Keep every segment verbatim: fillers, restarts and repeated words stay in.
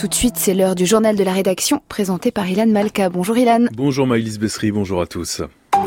tout de suite, c'est l'heure du journal de la rédaction présenté par Ilan Malka. Bonjour Ilan. Bonjour Maëlys Bessery, bonjour à tous.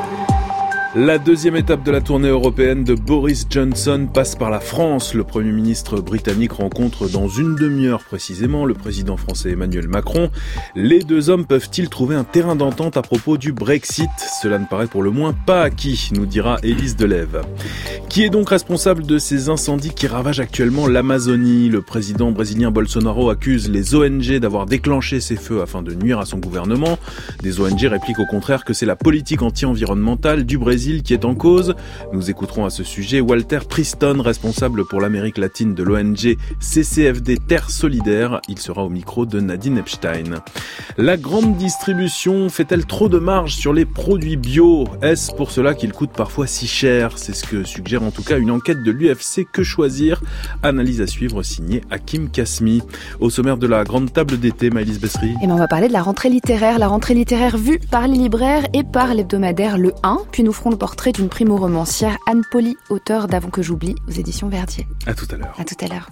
La deuxième étape de la tournée européenne de Boris Johnson passe par la France. Le Premier ministre britannique rencontre dans une demi-heure précisément le président français Emmanuel Macron. Les deux hommes peuvent-ils trouver un terrain d'entente à propos du Brexit ? Cela ne paraît pour le moins pas acquis, nous dira Élise Delève. Qui est donc responsable de ces incendies qui ravagent actuellement l'Amazonie ? Le président brésilien Bolsonaro accuse les O N G d'avoir déclenché ces feux afin de nuire à son gouvernement. Des O N G répliquent au contraire que c'est la politique anti-environnementale du Brésil qui est en cause. Nous écouterons à ce sujet Walter Priston, responsable pour l'Amérique latine de l'O N G C C F D Terre Solidaire. Il sera au micro de Nadine Epstein. La grande distribution fait-elle trop de marge sur les produits bio ? Est-ce pour cela qu'ils coûtent parfois si cher ? C'est ce que suggère en tout cas une enquête de l'U F C Que Choisir. Analyse à suivre signée Hakim Kasmi. Au sommaire de la grande table d'été, Maëlys Bessery. Et ben on va parler de la rentrée littéraire. La rentrée littéraire vue par les libraires et par l'hebdomadaire Le un. Puis nous ferons le portrait d'une primo-romancière, Anne Pauly, auteure d'Avant que j'oublie, aux éditions Verdier. À tout à l'heure. À tout à l'heure.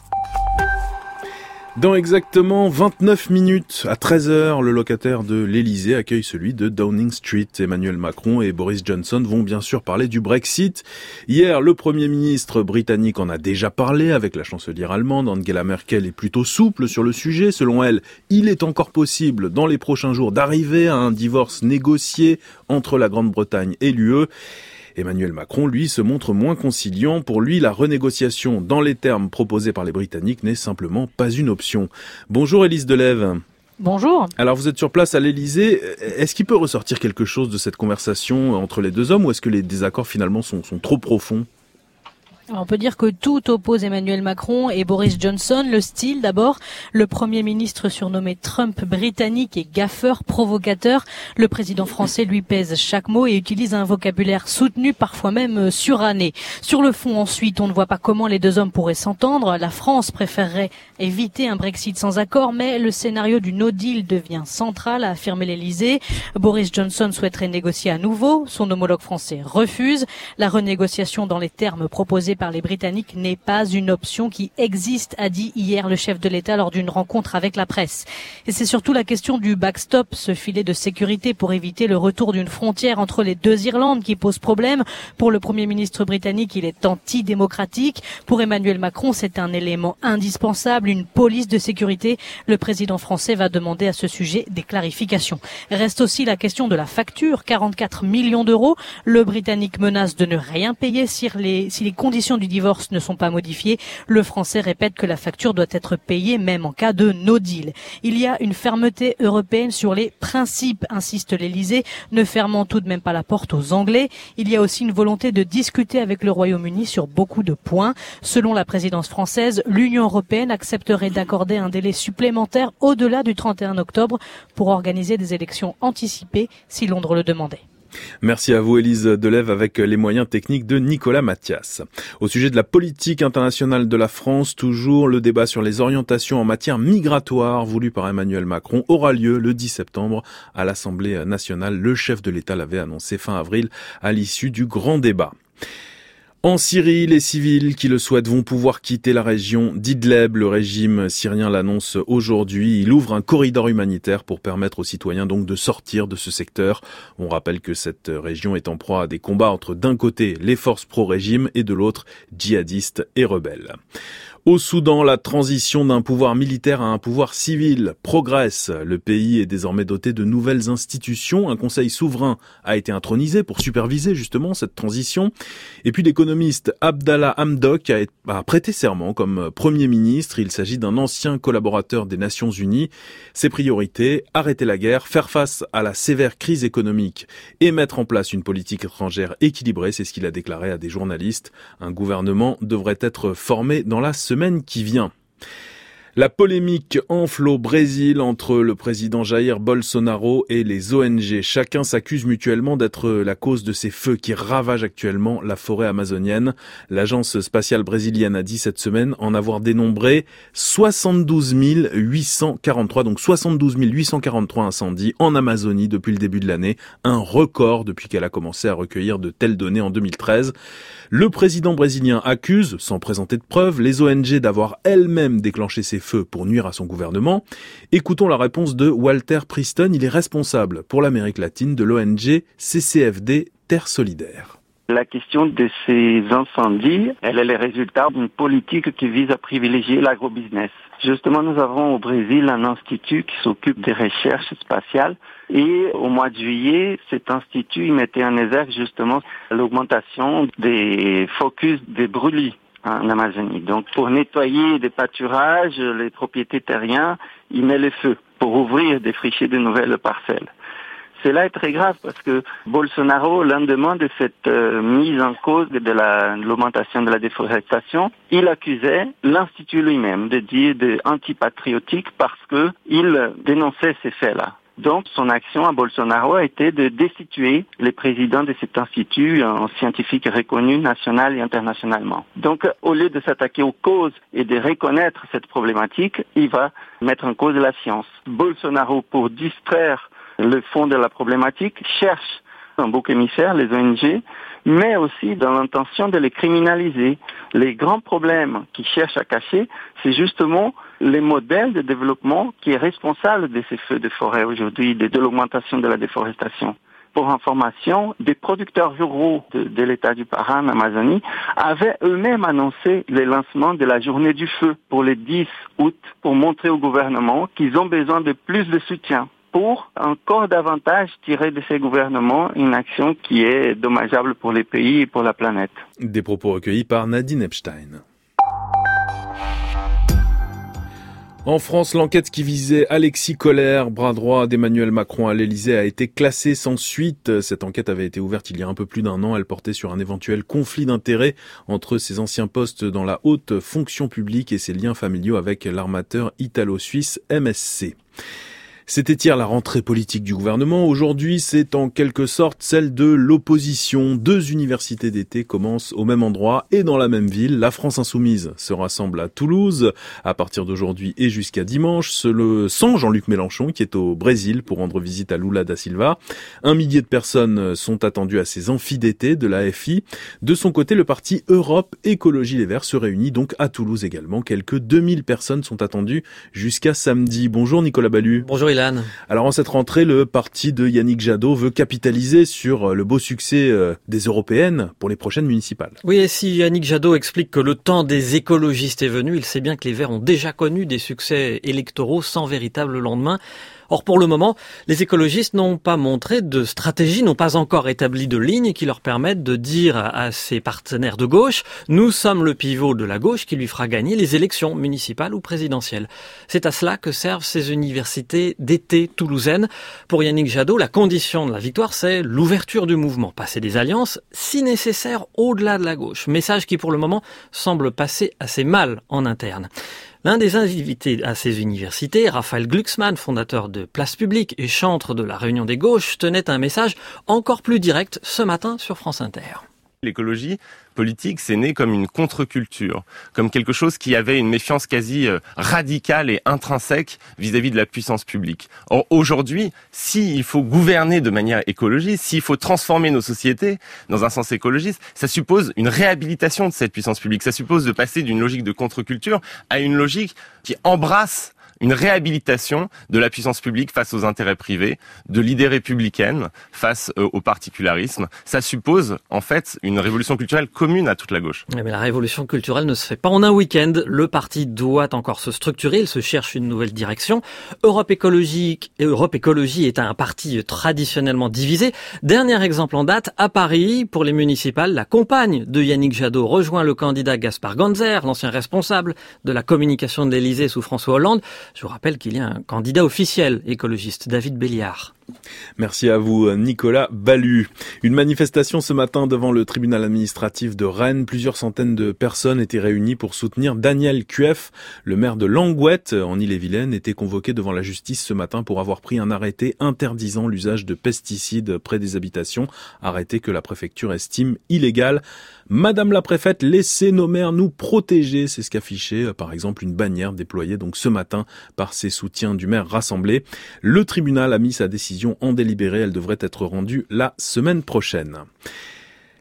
Dans exactement vingt-neuf minutes, à treize heures, le locataire de l'Élysée accueille celui de Downing Street. Emmanuel Macron et Boris Johnson vont bien sûr parler du Brexit. Hier, le Premier ministre britannique en a déjà parlé avec la chancelière allemande. Angela Merkel est plutôt souple sur le sujet. Selon elle, il est encore possible dans les prochains jours d'arriver à un divorce négocié entre la Grande-Bretagne et l'U E. Emmanuel Macron, lui, se montre moins conciliant. Pour lui, la renégociation dans les termes proposés par les Britanniques n'est simplement pas une option. Bonjour Élise Delève. Bonjour. Alors vous êtes sur place à l'Élysée. Est-ce qu'il peut ressortir quelque chose de cette conversation entre les deux hommes ou est-ce que les désaccords finalement sont, sont trop profonds ? Alors on peut dire que tout oppose Emmanuel Macron et Boris Johnson. Le style d'abord, le Premier ministre surnommé Trump britannique est gaffeur, provocateur. Le président français lui pèse chaque mot et utilise un vocabulaire soutenu, parfois même suranné. Sur le fond ensuite, on ne voit pas comment les deux hommes pourraient s'entendre. La France préférerait éviter un Brexit sans accord, mais le scénario du no deal devient central, a affirmé l'Élysée. Boris Johnson souhaiterait négocier à nouveau. Son homologue français refuse. La renégociation dans les termes proposés par les Britanniques n'est pas une option qui existe, a dit hier le chef de l'État lors d'une rencontre avec la presse. Et c'est surtout la question du backstop, ce filet de sécurité pour éviter le retour d'une frontière entre les deux Irlandes qui pose problème. Pour le Premier ministre britannique, il est antidémocratique. Pour Emmanuel Macron, c'est un élément indispensable, une police de sécurité. Le président français va demander à ce sujet des clarifications. Reste aussi la question de la facture, quarante-quatre millions d'euros. Le Britannique menace de ne rien payer si les, si les conditions du divorce ne sont pas modifiées. Le Français répète que la facture doit être payée même en cas de no deal. Il y a une fermeté européenne sur les principes, insiste l'Élysée, ne fermant tout de même pas la porte aux Anglais. Il y a aussi une volonté de discuter avec le Royaume-Uni sur beaucoup de points. Selon la présidence française, l'Union européenne accepterait d'accorder un délai supplémentaire au-delà du trente et un octobre pour organiser des élections anticipées si Londres le demandait. Merci à vous Élise Delève avec les moyens techniques de Nicolas Mathias. Au sujet de la politique internationale de la France, toujours le débat sur les orientations en matière migratoire voulu par Emmanuel Macron aura lieu le dix septembre à l'Assemblée nationale. Le chef de l'État l'avait annoncé fin avril à l'issue du grand débat. En Syrie, les civils qui le souhaitent vont pouvoir quitter la région d'Idleb. Le régime syrien l'annonce aujourd'hui. Il ouvre un corridor humanitaire pour permettre aux citoyens donc de sortir de ce secteur. On rappelle que cette région est en proie à des combats entre d'un côté les forces pro-régime et de l'autre djihadistes et rebelles. Au Soudan, la transition d'un pouvoir militaire à un pouvoir civil progresse. Le pays est désormais doté de nouvelles institutions. Un conseil souverain a été intronisé pour superviser justement cette transition. Et puis l'économiste Abdallah Hamdok a, a prêté serment comme Premier ministre. Il s'agit d'un ancien collaborateur des Nations Unies. Ses priorités, arrêter la guerre, faire face à la sévère crise économique et mettre en place une politique étrangère équilibrée. C'est ce qu'il a déclaré à des journalistes. Un gouvernement devrait être formé dans la semaine qui vient. La polémique enfle au Brésil entre le président Jair Bolsonaro et les O N G. Chacun s'accuse mutuellement d'être la cause de ces feux qui ravagent actuellement la forêt amazonienne. L'agence spatiale brésilienne a dit cette semaine en avoir dénombré soixante-douze mille huit cent quarante-trois, donc soixante-douze mille huit cent quarante-trois incendies en Amazonie depuis le début de l'année. Un record depuis qu'elle a commencé à recueillir de telles données en deux mille treize. Le président brésilien accuse, sans présenter de preuves, les O N G d'avoir elles-mêmes déclenché ces feux pour nuire à son gouvernement. Écoutons la réponse de Walter Preston, il est responsable pour l'Amérique latine de l'O N G C C F D Terre Solidaire. La question de ces incendies, elle est le résultat d'une politique qui vise à privilégier l'agrobusiness. Justement, nous avons au Brésil un institut qui s'occupe des recherches spatiales et au mois de juillet, cet institut il mettait en exergue justement l'augmentation des focus des brûlis en Amazonie. Donc pour nettoyer des pâturages, les propriétés terriens, il met le feu pour ouvrir, défricher de nouvelles parcelles. Cela est très grave parce que Bolsonaro, au lendemain de cette euh, mise en cause de, la, de l'augmentation de la déforestation, il accusait l'Institut lui-même de dire de antipatriotique parce que il dénonçait ces faits-là. Donc, son action à Bolsonaro a été de destituer le président de cet institut, un scientifique reconnu national et internationalement. Donc, au lieu de s'attaquer aux causes et de reconnaître cette problématique, il va mettre en cause la science. Bolsonaro, pour distraire le fond de la problématique, cherche un bouc émissaire, les O N G, mais aussi dans l'intention de les criminaliser. Les grands problèmes qu'ils cherchent à cacher, c'est justement les modèles de développement qui est responsable de ces feux de forêt aujourd'hui, de, de l'augmentation de la déforestation. Pour information, des producteurs ruraux de, de l'État du Pará en Amazonie avaient eux-mêmes annoncé le lancement de la journée du feu pour le dix août pour montrer au gouvernement qu'ils ont besoin de plus de soutien pour encore davantage tirer de ces gouvernements une action qui est dommageable pour les pays et pour la planète. Des propos recueillis par Nadine Epstein. En France, l'enquête qui visait Alexis Kohler, bras droit d'Emmanuel Macron à l'Élysée, a été classée sans suite. Cette enquête avait été ouverte il y a un peu plus d'un an. Elle portait sur un éventuel conflit d'intérêts entre ses anciens postes dans la haute fonction publique et ses liens familiaux avec l'armateur italo-suisse M S C. C'était hier la rentrée politique du gouvernement. Aujourd'hui, c'est en quelque sorte celle de l'opposition. Deux universités d'été commencent au même endroit et dans la même ville. La France Insoumise se rassemble à Toulouse à partir d'aujourd'hui et jusqu'à dimanche. Sans Jean-Luc Mélenchon qui est au Brésil pour rendre visite à Lula da Silva. Un millier de personnes sont attendues à ces amphis d'été de l'A F I. De son côté, le parti Europe Écologie Les Verts se réunit donc à Toulouse également. Quelques deux mille personnes sont attendues jusqu'à samedi. Bonjour Nicolas Ballu. Bonjour. Alors en cette rentrée, le parti de Yannick Jadot veut capitaliser sur le beau succès des européennes pour les prochaines municipales. Oui, et si Yannick Jadot explique que le temps des écologistes est venu, il sait bien que les Verts ont déjà connu des succès électoraux sans véritable lendemain. Or, pour le moment, les écologistes n'ont pas montré de stratégie, n'ont pas encore établi de ligne qui leur permettent de dire à ses partenaires de gauche « Nous sommes le pivot de la gauche qui lui fera gagner les élections municipales ou présidentielles ». C'est à cela que servent ces universités d'été toulousaines. Pour Yannick Jadot, la condition de la victoire, c'est l'ouverture du mouvement, passer des alliances, si nécessaire, au-delà de la gauche. Message qui, pour le moment, semble passer assez mal en interne. L'un des invités à ces universités, Raphaël Glucksmann, fondateur de Place Publique et chantre de la Réunion des Gauches, tenait un message encore plus direct ce matin sur France Inter. L'écologie politique, c'est né comme une contre-culture, comme quelque chose qui avait une méfiance quasi radicale et intrinsèque vis-à-vis de la puissance publique. Or, aujourd'hui, s'il faut gouverner de manière écologiste, s'il faut transformer nos sociétés dans un sens écologiste, ça suppose une réhabilitation de cette puissance publique. Ça suppose de passer d'une logique de contre-culture à une logique qui embrasse une réhabilitation de la puissance publique face aux intérêts privés, de l'idée républicaine face euh, au particularisme. Ça suppose, en fait, une révolution culturelle commune à toute la gauche. Mais la révolution culturelle ne se fait pas en un week-end. Le parti doit encore se structurer, il se cherche une nouvelle direction. Europe Écologique et Europe Écologie est un parti traditionnellement divisé. Dernier exemple en date, à Paris, pour les municipales, la compagne de Yannick Jadot rejoint le candidat Gaspard Ganzer, l'ancien responsable de la communication de l'Élysée sous François Hollande. Je vous rappelle qu'il y a un candidat officiel écologiste, David Béliard. Merci à vous, Nicolas Ballu. Une manifestation ce matin devant le tribunal administratif de Rennes. Plusieurs centaines de personnes étaient réunies pour soutenir Daniel Cueff. Le maire de Langouette, en Ille-et-Vilaine, était convoqué devant la justice ce matin pour avoir pris un arrêté interdisant l'usage de pesticides près des habitations. Arrêté que la préfecture estime illégal. Madame la préfète, laissez nos maires nous protéger. C'est ce qu'affichait, par exemple, une bannière déployée donc ce matin par ses soutiens du maire rassemblés. Le tribunal a mis sa décision en délibéré. Elle devrait être rendue la semaine prochaine.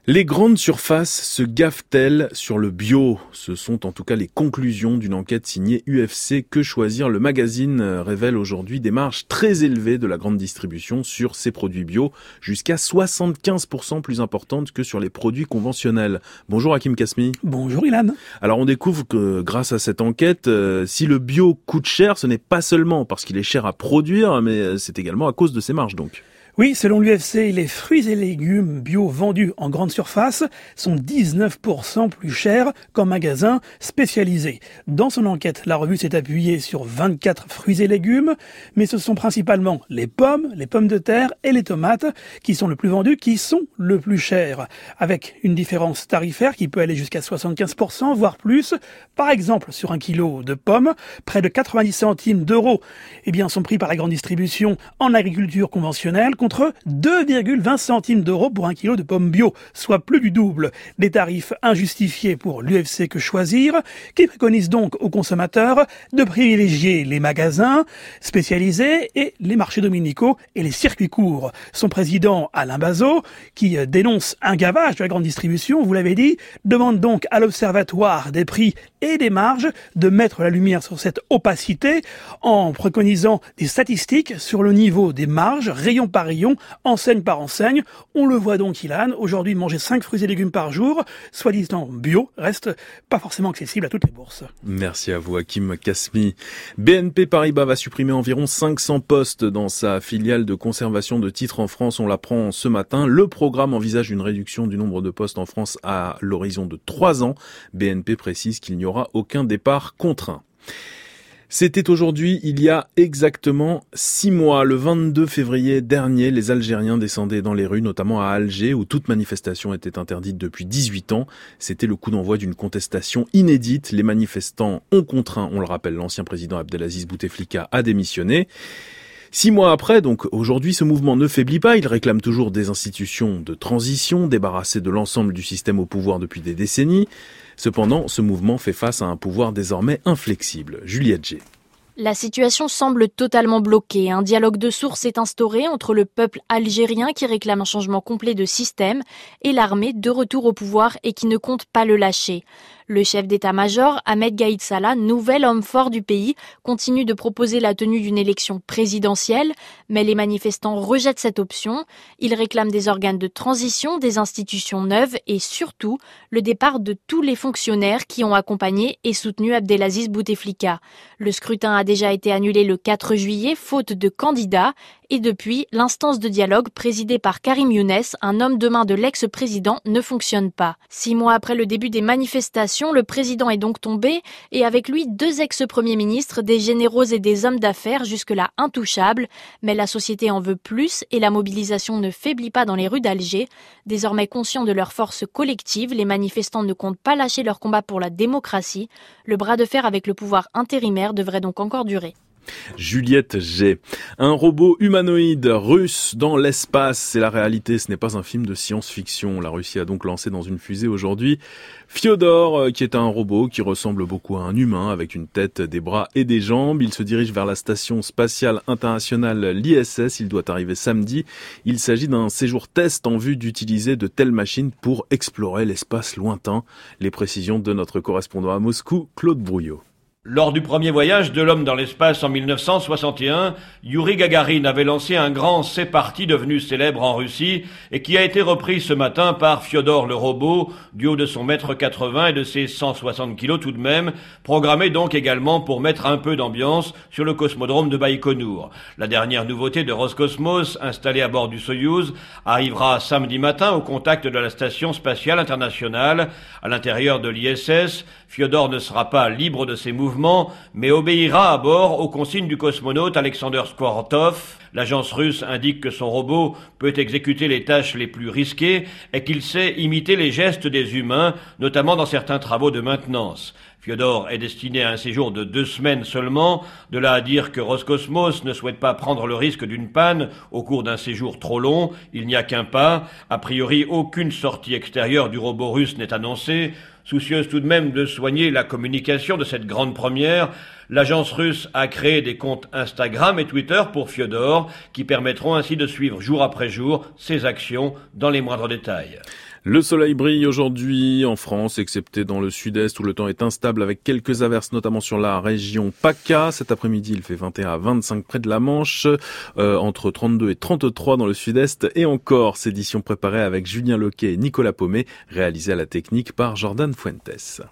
Les grandes surfaces se gavent-elles sur le bio? Ce sont en tout cas les conclusions d'une enquête signée U F C Que Choisir. Le magazine révèle aujourd'hui des marges très élevées de la grande distribution sur ces produits bio, jusqu'à soixante-quinze pour cent plus importantes que sur les produits conventionnels. Bonjour Hakim Kasmi. Bonjour Ilan. Alors on découvre que grâce à cette enquête, euh, si le bio coûte cher, ce n'est pas seulement parce qu'il est cher à produire, mais c'est également à cause de ses marges donc. Oui, selon l'U F C, les fruits et légumes bio vendus en grande surface sont dix-neuf pour cent plus chers qu'en magasin spécialisé. Dans son enquête, la revue s'est appuyée sur vingt-quatre fruits et légumes, mais ce sont principalement les pommes, les pommes de terre et les tomates qui sont le plus vendus, qui sont le plus chers, avec une différence tarifaire qui peut aller jusqu'à soixante-quinze pour cent, voire plus. Par exemple, sur un kilo de pommes, près de quatre-vingt-dix centimes d'euros, eh bien, sont pris par la grande distribution en agriculture conventionnelle, contre deux virgule vingt centimes d'euros pour un kilo de pommes bio, soit plus du double. Des tarifs injustifiés pour l'U F C Que Choisir, qui préconise donc aux consommateurs de privilégier les magasins spécialisés et les marchés dominicaux et les circuits courts. Son président, Alain Bazot, qui dénonce un gavage de la grande distribution, vous l'avez dit, demande donc à l'Observatoire des prix et des marges de mettre la lumière sur cette opacité en préconisant des statistiques sur le niveau des marges, rayon par rayon, enseigne par enseigne. On le voit donc, Ilan, aujourd'hui manger cinq fruits et légumes par jour, soit disant bio, reste pas forcément accessible à toutes les bourses. Merci à vous Hakim Kasmi. B N P Paribas va supprimer environ cinq cents postes dans sa filiale de conservation de titres en France, on l'apprend ce matin. Le programme envisage une réduction du nombre de postes en France à l'horizon de trois ans. B N P précise qu'il n'y aura aucun départ contraint. C'était aujourd'hui, il y a exactement six mois, le vingt-deux février dernier, les Algériens descendaient dans les rues, notamment à Alger, où toute manifestation était interdite depuis dix-huit ans. C'était le coup d'envoi d'une contestation inédite. Les manifestants ont contraint, on le rappelle, l'ancien président Abdelaziz Bouteflika à démissionner. Six mois après, donc aujourd'hui, ce mouvement ne faiblit pas. Il réclame toujours des institutions de transition, débarrassées de l'ensemble du système au pouvoir depuis des décennies. Cependant, ce mouvement fait face à un pouvoir désormais inflexible. Juliette G. La situation semble totalement bloquée. Un dialogue de sources est instauré entre le peuple algérien qui réclame un changement complet de système et l'armée de retour au pouvoir et qui ne compte pas le lâcher. Le chef d'état-major, Ahmed Gaïd Salah, nouvel homme fort du pays, continue de proposer la tenue d'une élection présidentielle, mais les manifestants rejettent cette option. Ils réclament des organes de transition, des institutions neuves et surtout le départ de tous les fonctionnaires qui ont accompagné et soutenu Abdelaziz Bouteflika. Le scrutin a déjà été annulé le quatre juillet, faute de candidats. Et depuis, l'instance de dialogue présidée par Karim Younes, un homme de main de l'ex-président, ne fonctionne pas. Six mois après le début des manifestations, le président est donc tombé et avec lui deux ex-premiers ministres, des généraux et des hommes d'affaires jusque-là intouchables. Mais la société en veut plus et la mobilisation ne faiblit pas dans les rues d'Alger. Désormais conscients de leur force collective, les manifestants ne comptent pas lâcher leur combat pour la démocratie. Le bras de fer avec le pouvoir intérimaire devrait donc encore durer. Juliette G. Un robot humanoïde russe dans l'espace, c'est la réalité, ce n'est pas un film de science-fiction. La Russie a donc lancé dans une fusée aujourd'hui Fyodor, qui est un robot qui ressemble beaucoup à un humain avec une tête, des bras et des jambes. Il se dirige vers la station spatiale internationale, l'I S S. Il doit arriver samedi. Il s'agit d'un séjour test en vue d'utiliser de telles machines pour explorer l'espace lointain. Les précisions de notre correspondant à Moscou, Claude Brouillot. Lors du premier voyage de l'homme dans l'espace en mille neuf cent soixante et un, Youri Gagarin avait lancé un grand C'est parti devenu célèbre en Russie et qui a été repris ce matin par Fyodor le robot, du haut de son mètre quatre-vingts et de ses cent soixante kilos tout de même, programmé donc également pour mettre un peu d'ambiance sur le cosmodrome de Baïkonour. La dernière nouveauté de Roscosmos, installée à bord du Soyouz, arrivera samedi matin au contact de la station spatiale internationale. À l'intérieur de l'I S S, Fyodor ne sera pas libre de ses mouvements, mais obéira à bord aux consignes du cosmonaute Alexander Skvortov. L'agence russe indique que son robot peut exécuter les tâches les plus risquées et qu'il sait imiter les gestes des humains, notamment dans certains travaux de maintenance. Fyodor est destiné à un séjour de deux semaines seulement, de là à dire que Roscosmos ne souhaite pas prendre le risque d'une panne au cours d'un séjour trop long. Il n'y a qu'un pas. A priori, aucune sortie extérieure du robot russe n'est annoncée. Soucieuse tout de même de soigner la communication de cette grande première, l'agence russe a créé des comptes Instagram et Twitter pour Fyodor, qui permettront ainsi de suivre jour après jour ses actions dans les moindres détails. Le soleil brille aujourd'hui en France, excepté dans le sud-est où le temps est instable avec quelques averses, notamment sur la région PACA. Cet après-midi, il fait vingt et un à vingt-cinq près de la Manche, euh, entre trente-deux et trente-trois dans le sud-est. Et encore, cette édition préparée avec Julien Loquet et Nicolas Paumet, réalisée à la technique par Jordan Fuentes.